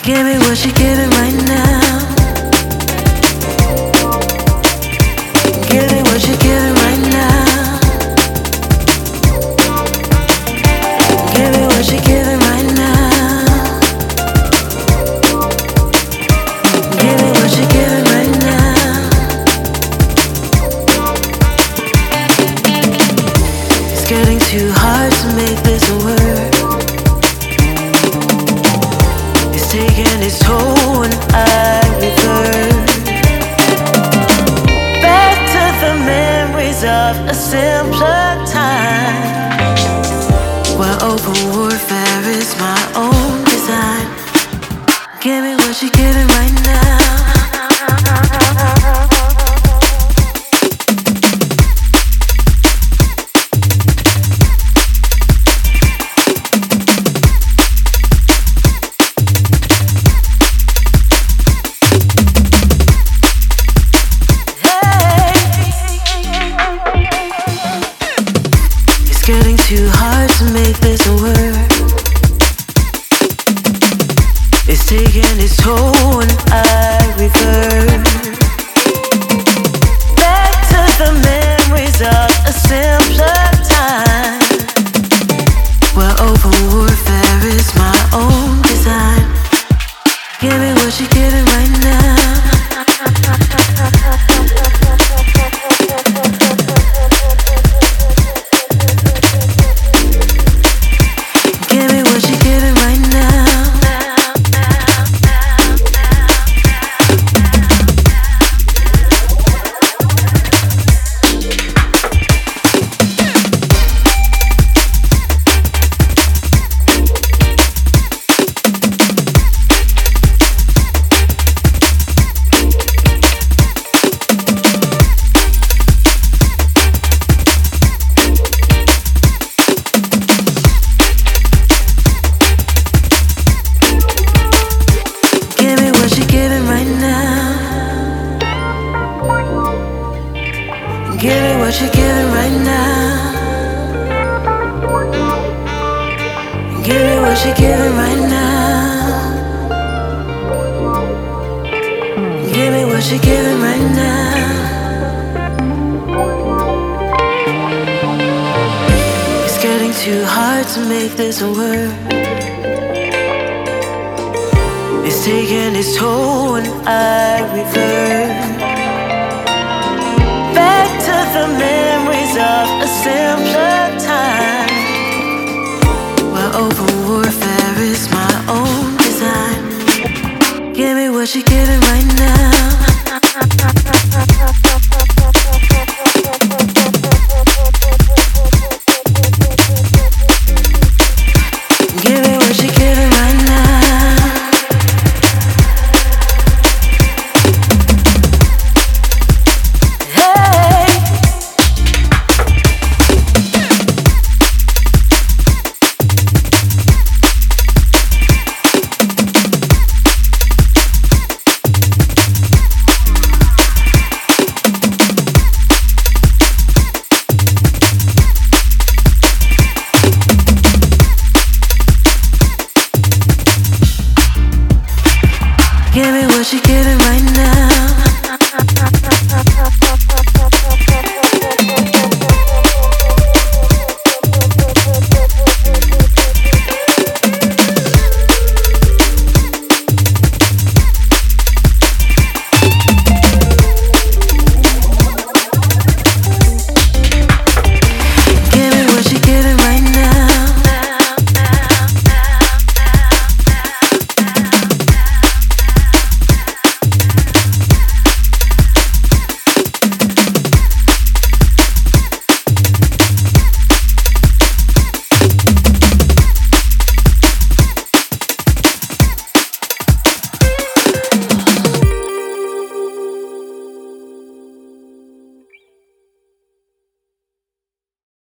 Give me what you're giving right now. Give me what you're giving right now. Give me what you're giving right now. Give me what you're giving right now. It's getting too hard to make this a word. It's taking its toll when I revert back to the memories of a simpler time, where open warfare is my own design. Give me what you're giving right now. Getting too hard to make this a word. It's taking its toll when I revert back to the memories of a simpler time, where open warfare is my own design. Give me what you're giving right now. Give me what you're giving right now. Give me what you're giving right now. Give me what you're giving right now. It's getting too hard to make this a word. It's taking its toll when I revert back to the memories of a simpler